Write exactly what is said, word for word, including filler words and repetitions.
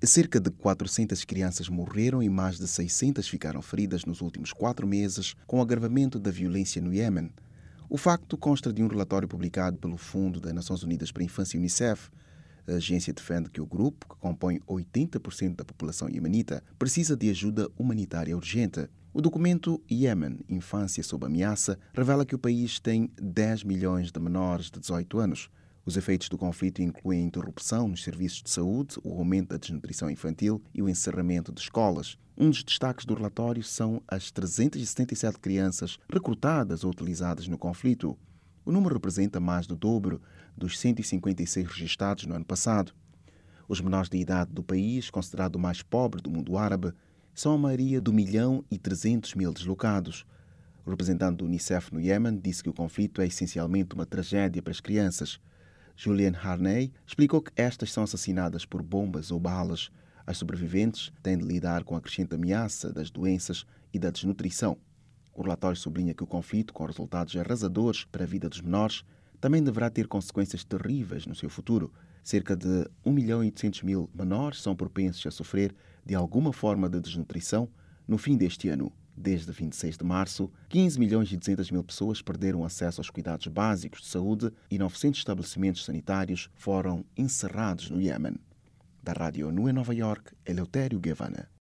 Cerca de quatrocentas crianças morreram e mais de seiscentas ficaram feridas nos últimos quatro meses com o agravamento da violência no Iêmen. O facto consta de um relatório publicado pelo Fundo das Nações Unidas para a Infância, Unicef. A agência defende que o grupo, que compõe oitenta por cento da população iemenita, precisa de ajuda humanitária urgente. O documento Iêmen, Infância sob Ameaça, revela que o país tem dez milhões de menores de dezoito anos. Os efeitos do conflito incluem a interrupção nos serviços de saúde, o aumento da desnutrição infantil e o encerramento de escolas. Um dos destaques do relatório são as trezentas e setenta e sete crianças recrutadas ou utilizadas no conflito. O número representa mais do dobro dos cento e cinquenta e seis registados no ano passado. Os menores de idade do país, considerado o mais pobre do mundo árabe, são a maioria do milhão e trezentos mil deslocados. O representante do Unicef no Iêmen disse que o conflito é essencialmente uma tragédia para as crianças. Julian Harney explicou que estas são assassinadas por bombas ou balas. As sobreviventes têm de lidar com a crescente ameaça das doenças e da desnutrição. O relatório sublinha que o conflito, com resultados arrasadores para a vida dos menores, também deverá ter consequências terríveis no seu futuro. Cerca de um milhão e oitocentos mil menores são propensos a sofrer de alguma forma de desnutrição no fim deste ano. Desde vinte e seis de março, quinze milhões e duzentas mil pessoas perderam acesso aos cuidados básicos de saúde e novecentos estabelecimentos sanitários foram encerrados no Iêmen. Da Rádio ONU em Nova York, Eleutério Guevara.